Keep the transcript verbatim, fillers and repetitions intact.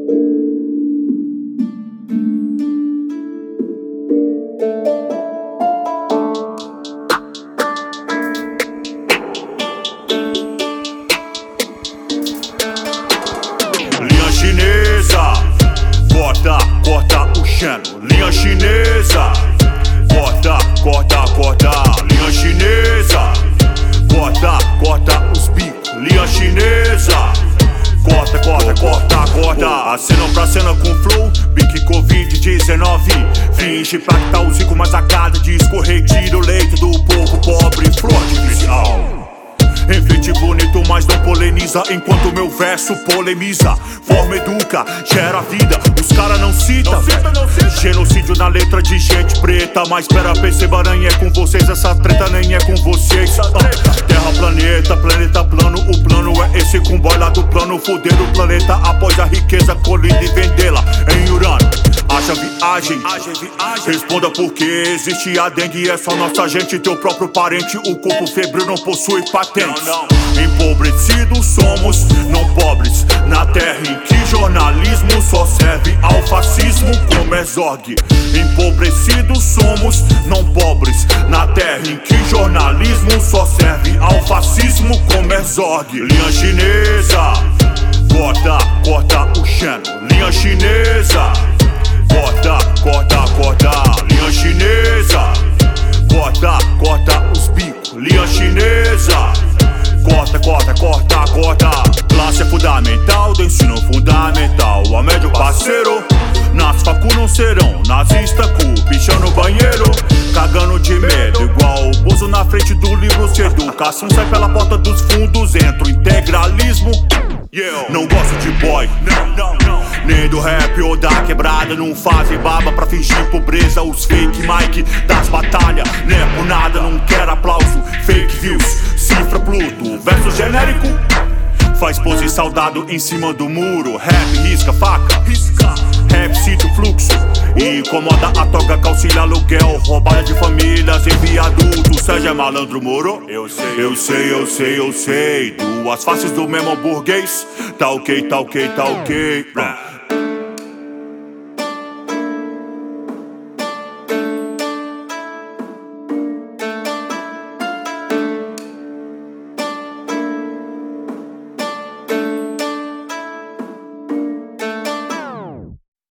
Linha chinesa, corta, corta o chano. Linha chinesa, corta, corta, corta. Linha chinesa, corta, corta os bicos. Linha chinesa, corta, corta, corta, corta. Acena pra cena com flow, bique covid dezenove. Finge pra que tá o zico, mas a cada disco retira o leite do povo pobre. Flor artificial. Enfeite bonito, mas não poleniza, enquanto meu verso polemiza. Forma educa, gera vida, os cara não cita, não cita, não cita. Genocídio na letra de gente preta. Mas pera, perceba, nem é com vocês. Essa treta nem é com vocês. uh, Terra, planeta, planeta plano. O plano é esse com boy lá do plano. Foder o planeta após a riqueza colhida e vendê-la em Urano. Haja viagem, responda por que existe a dengue. É só nossa gente, teu próprio parente. O corpo febril não possui patentes. Empobrecidos somos, não pobres. Na terra em que jornalismo só serve ao fascismo como exorgue. Empobrecidos somos, não pobres. Na terra em que jornalismo só serve ao fascismo como exorgue. Linha chinesa, corta, corta o chano. Linha chinesa, corta, corta, corta. Linha chinesa, corta, corta os bicos. Linha chinesa, corta, corta, corta, corta. Classe é fundamental do ensino fundamental. A médio parceiro, nas facu não serão nazista com o bichão no banheiro, cagando de medo, igual o Bozo na frente do livro. Se educação sai pela porta dos fundos, entra o integralismo. Não gosto de boy, não, não, não. Nem do rap ou da quebrada. Não fazem baba pra fingir pobreza. Os fake Mike das batalhas, nem é por nada, não quero aplauso. Fake views, cifra Pluto. Verso genérico faz pose saudado em cima do muro. Rap risca faca, risca. Rap cita o fluxo e incomoda a toga, calcilha aluguel. Roubada de famílias em viaduto. Seja malandro moro, eu sei, eu sei, eu sei, eu sei. Duas faces do mesmo burguês. Tá ok, tá ok, tá ok.